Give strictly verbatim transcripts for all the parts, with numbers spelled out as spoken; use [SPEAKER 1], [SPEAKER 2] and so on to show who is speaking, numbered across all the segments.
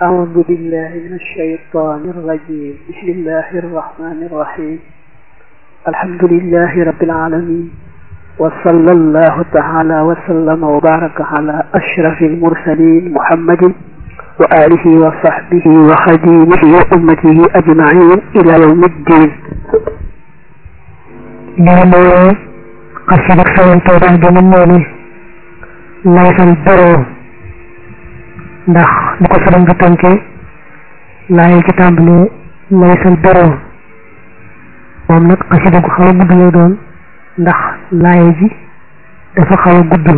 [SPEAKER 1] أعوذ بالله من الشيطان الرجيم بسم الله الرحمن الرحيم الحمد لله رب العالمين وصلى الله تعالى وسلم وبارك على أشرف المرسلين محمد وآله وصحبه وخديمه وأمته أجمعين إلى يوم الدين.
[SPEAKER 2] لأنه قصدك سوى التوبة بمنوني ليس البرو ndax ni ko sëriñ bi tënke laay ci tàmbali laysal baro moom nag xasida gu xaw a gudd lay doon ndax laay ji dafa xaw a gudd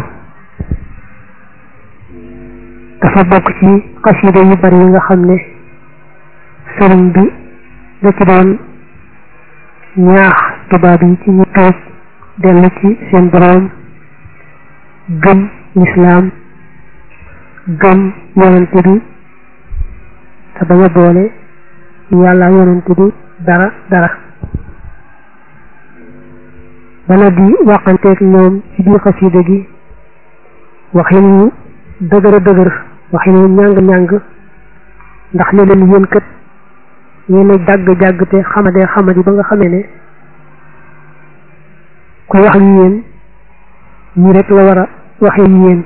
[SPEAKER 2] dafa bokk ci xasida yu bari yi nga xam ne sëriñ bi da ci doon ñaax tubaab yi ci ñu toog dellu ci seen boroom gëm lislaam gëm yonente bi te bañ a boole yàlla yonente bi dara dara bana di waxanteeg ñoom ci biir xasida gi waxin wu dëgër dëgër waxin wu ñàng ñàng ndax ne leen yéen kat yéen a jàgg jàgg te xamadee xamadi ba nga xamee ne kuy wax ak yéen ñi rek la war a waxee yéen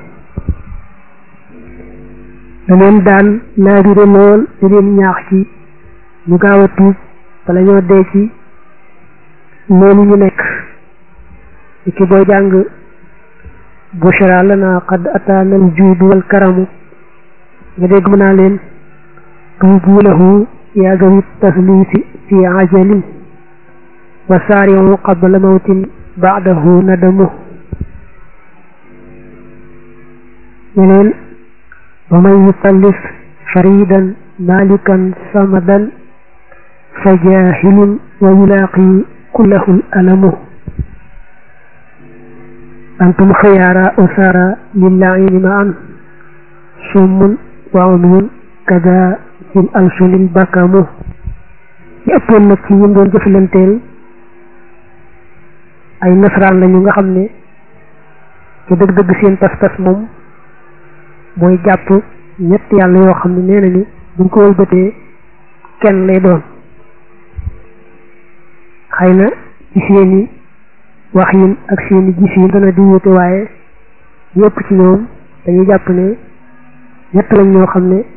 [SPEAKER 2] da leen daan laabire lool di leen ñaax ci ñu gaaw a tuub bala ñoo dee ci loolu ñu nekk ci ki booy jàng bushra lana qad ataana al juudu wal karamu nga dégg mu naa leen tuubu lahu yaa zawi taslisi fi ajalin wa saari'u qabla mawtin ba'dahu nadamu ñeneen ومن يثلث فريدا مالكا صمدا فجاهل ويلاقي كله الألم أنتم خيارا أسارا للعين معا صم وعمي كذا في الألسن البكم يأتون نكي يمدون جفلنتين أي نصران لن يغخمني كدق دق سين تفتس موم mooy jàpp ñett yàlla yoo xam ne nee nañu buñ ko wëlbatee kenn lay doon xëy na ci seeni wax yin ak seeni gis yi dana di wute waaye yépp ci ñoom dañuy jàpp ne ñett lañ ñoo xam ne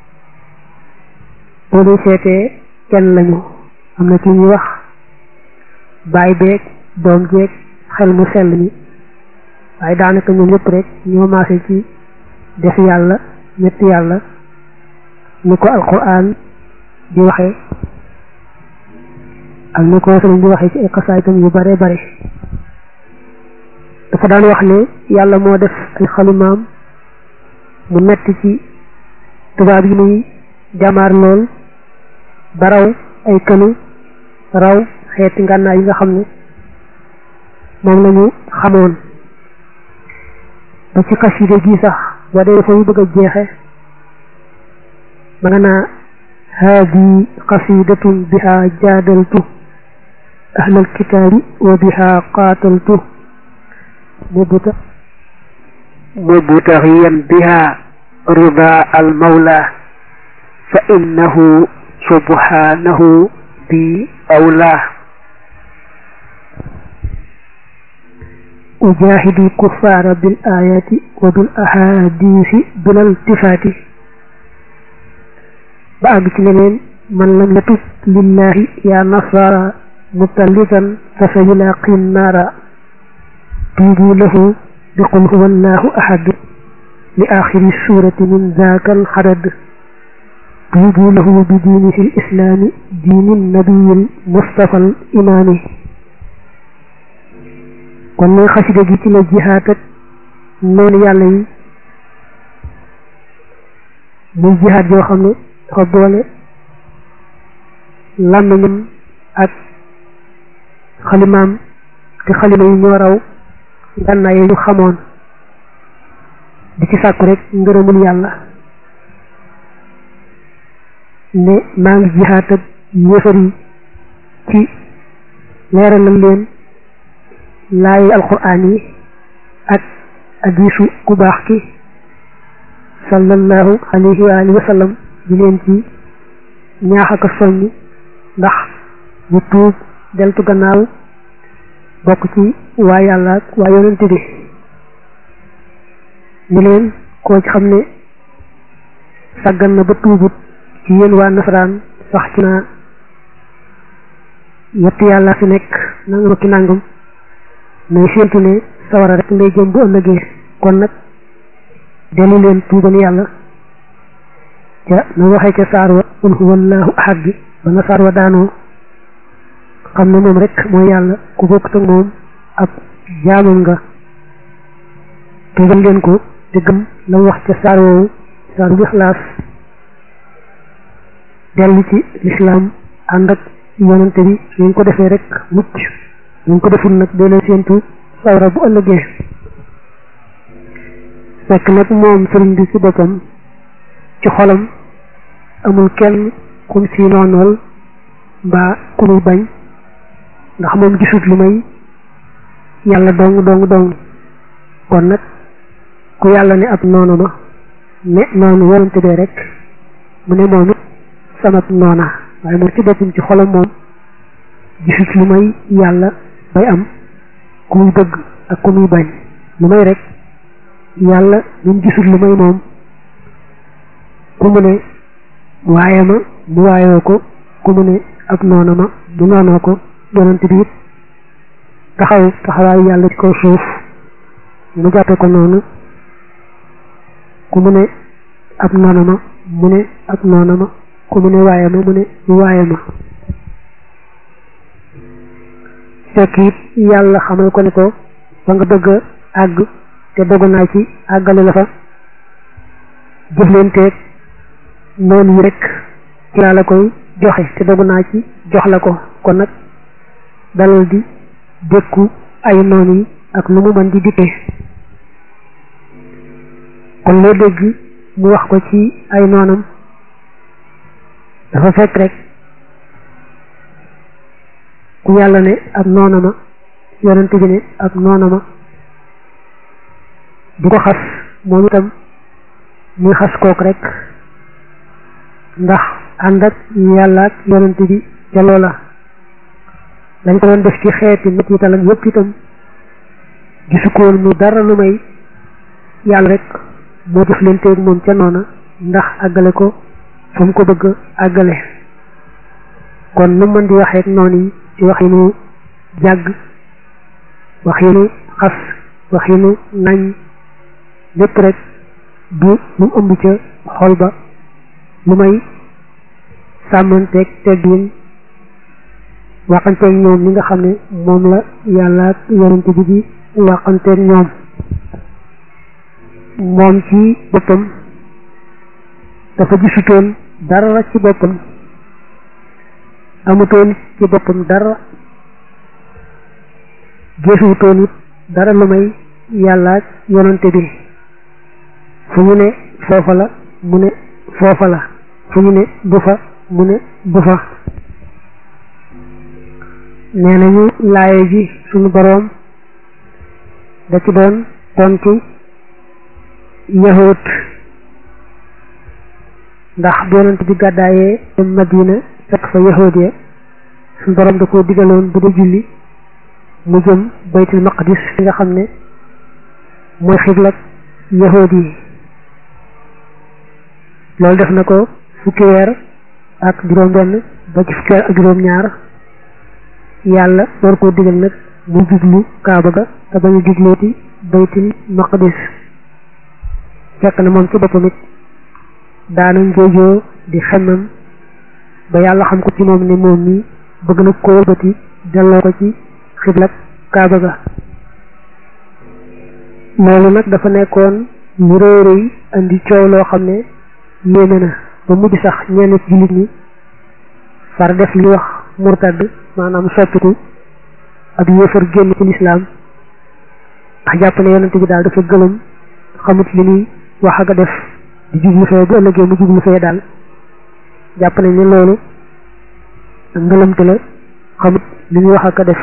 [SPEAKER 2] boo dee seetee kenn lañu am na ci ñuy wax baay beeg doom jeeg xel mu sell mi waaye daanaka ñoom ñëpp rek ñoo maase ci def yàlla ñetti yàlla ni ko alquran di waxe ak ni ko sëriñ di waxe ci ay xasaaytam yu bare bare dafa daan wax ne yàlla moo def ay xalimaam mu metti ci tubaab yi muy jamaar lool ba raw ay kënu raw xeeti ngànnaay yi nga xam ne moom lañu xamoon ba ci xasida gi sax boo dee fa mu bëgg a jeexe ma nga naa haadi qasidatun biha jaadaltu ahlal kitaabi wa biha qaataltu mubuta mubtaxiyan biha rida al mawla fa innahu subhanahu bi awla أجاهد الكفار بالآيات وبالأحاديث بلا التفات بعد كلمين من لم يتب لله يا نصارى متلفا فسيلاقي النار توبوا له بقل هو الله أحد لآخر السورة من ذاك الحرد توبوا له بدينه الإسلام دين النبي المصطفى الإمام kon mooy xasida gi ci la jihaat ak noonu yàlla yi muy jihaat yoo xam ne dafa boole làmmiñam ak xalimaam te xalima yi ñoo raw ngànnaay yi ñu xamoon di ci sàkku rek ngërëmul yàlla ne maa ngi jihaat ak yéefar yi ci leeralal leen laayi alquran yi ak hadiisu ku baax ki sallallahu alayhi wa alihi wa sallam di leen ci ñaax ak soññ ndax ñu tuub deltu gannaaw bokk ci waa yàlla ak waa yonent bi ñu leen koo ci xam ne sàggan na ba tuubut ci yéen waa nasaraan sax ci naa yett yàlla fi nekk nangam ak ki nangam mais séentu ne sawara rek lay jëm bu ëllëgee kon nag dellu leen tuubal yàlla ca na waxee ca saar wa qul huwa allahu ahad bi ba na saar wa daanoo xam ne moom rek mooy yàlla ku bokk ak moom ab jaamam nga tuubal leen ko te gëm la wax ca saar woowu saar bu Ixlaas dellu ci lislaam ànd ak yonante bi ñu ko defee rek mucc ñu ko deful nag doo leen séentu sawara bu ëllëgee fekk nag moom sëriñ bi ci boppam ci xolam amul kenn kum si noonool mbaa ku muy bañ ndax moom gisut lu may yàlla dong dong dong kon nag ku yàlla ne ab noonu ma ne noonu yonante bee rek mu ne moom it sama noona waaye moom ci boppam ci xolam moom gisut lu may yàlla bay am ku muy bëgg ak ku muy bañ lu may rek yàlla ñun gisut lu may moom ku mu ne waaye ma mu waayoo ko ku mu ne ab noona ma mu noonoo ko yonante bi it taxaw taxawaayu yàlla ci kaw suuf mu jàppe ko noonu ku mu ne ab noona ma mu ne ab noona ma ku mu ne waaye ma mu ne waaye ma fekk it yàlla xamal ko ne ko ba nga bëgg a àgg te dogu naa ci àggale la fa jëflanteeg noonu yi rek ci laa la koy joxe te dogu naa ci jox la ko kon nag dalal di dékku ay noonu yi ak lu mu mën di dikkee kon loo dégg mu wax ko ci ay noonam dafa fekk rek ku yàlla ne ab noona ma yonent bi ne ab noona ma di ko xas moom itam muy xas kook rek ndax ànd ak yàlla ak yonent bi ca loola dañ ko doon def ci xeeti nit yi talag yëpp itam gisu ko woon mu dara lu may yàlla rek moo def leen teeg moom ca noona ndax àggale ko fa mu ko bëgg àggale kon nu mën di waxee ak noonu yi ci waxinu jàgg waxinu xas waxinu nañ lépp rek du lu mu ëmb ca xol ba lu may sàmmanteeg teggin waxanteeg ñoom li nga xam ne moom la yàlla ak yonent bi di waxanteeg ñoom moom ci boppam dafa gisutoon dara ci boppam amutoon ci boppam dara géesuwutoon it dara lu may yàlla ak yonante bi fu ñu ne foofa la mu ne foofa la fu ñu ne bu fa mu ne bu fa nee nañu laaye ji suñu boroom da ci doon tontu yahut ndax bu yonent bi gàddaayee dem Madina fekk fa yahud ya suñu boroom da koo digaloon bu dee julli mu jëm baytul maqdis fi nga xam ne mooy xiblat yahud yi loolu def na ko fukki weer ak juróom benn ba ci fukki weer ak juróom ñaar yàlla door koo digal nag mu jublu kaaba ga te bañu jublooti baytul maqdis fekk na moom ci boppam it daana njoojoo di xemmam ba yàlla xam ko ci moom ne moom mi bëgg na ko wëlbati delloo ko ci xiblat kaaba ga loolu nag dafa nekkoon lu rëy rëy andi coow loo xam ne yéeme na ba mujj sax ñenn ci jullit ñi far def li wax murtad maanaam soppiku ak yéefar génn ci lislaam ndax jàpp ne yonent bi daal dafa gëlëm xamut li muy wax ak a def di jublu fee bu ëllëgee mu jublu fee daal jàpp nañ ne loolu ngëlëmte la xamut li muy wax ak a def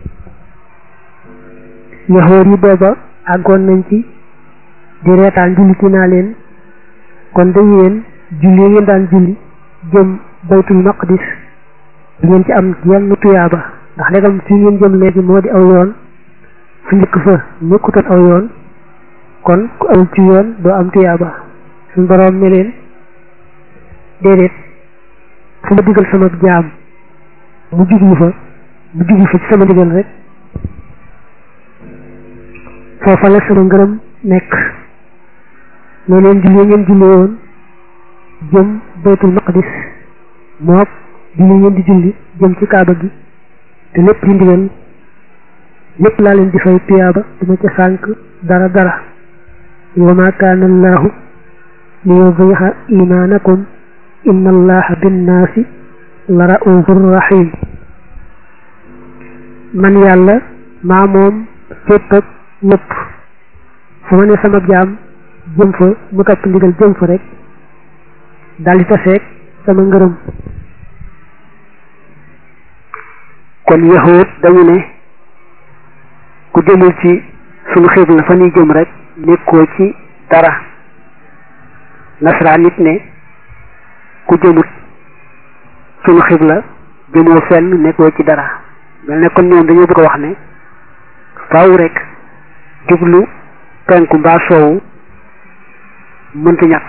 [SPEAKER 2] yahoor yi booba àggoon nañ ci di reetaan jullit yi naa leen kon de yéen julli ngeen daan julli jëm baytul maqdis di ngeen ci am yenn tuyaaba ndax léegam fi ngeen jëm léegi moo di aw yoon su njëkk fa nekkutoon aw yoon kon ku awul ci yoon doo am tuyaaba suñ boroom ne leen déedéet fu ma digal sama jaam mu jublu fa mu jublu fa ci sama digal rek foofa la sama ngërëm nekk ne leen julli ngeen julli woon jëm baytul maqdis mook julli ngeen di julli jëm ci kaaba gi te lépp di ndigal lépp laa leen di fay tuyaaba duma ca sànk dara dara wa ma kaana allahu li yudii'a imaanakum inna allaha binnaasi la ra'uufur rahiim man yàlla maa moom fépp ak ñëpp fu ma ne sama jaam jëm fa mu topp ndigal jëm fa rek daldi taseeg sama ngërëm.
[SPEAKER 1] kon yahuud dañu ne ku jëmul ci sunu xibla fa ñuy jëm rek nekkoo ci dara nasaraan nit ne ku jëmut sunu xibla jëmoo fenn nekkoo ci dara mel ne kon ñoom dañoo bëgg a wax ne faaw rek jublu penku mbaa soowu mënta ñàkk.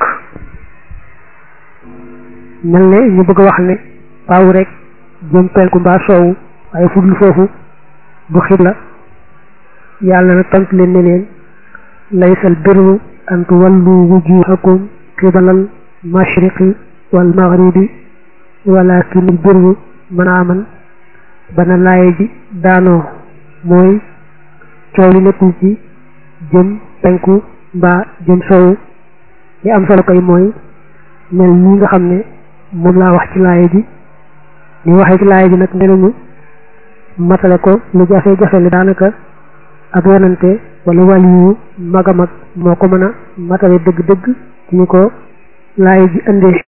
[SPEAKER 2] mel ne ñu bëgg a wax ne faaw rek jëm penku mbaa soowu waaye fudul foofu du xibla. yàlla na tontu leen ne leen laysal birru an tuwallu wujuhakum qibalal mashriqi wal maghribi walakinil birru man aman bana laaye ji daanoo mooy coow li nekkul ci jëm penku mbaa jëm sowu li am solo koy mooy mel nii nga xam ne moom laa wax ci laaye ji li waxee ci laaye ji nag ne nañu matale ko lu jafe-jafe li daanaka ab yonante wala waliyu mag a mag moo ko mën a matale dëgg-dëgg ci ñu ko laay ji indee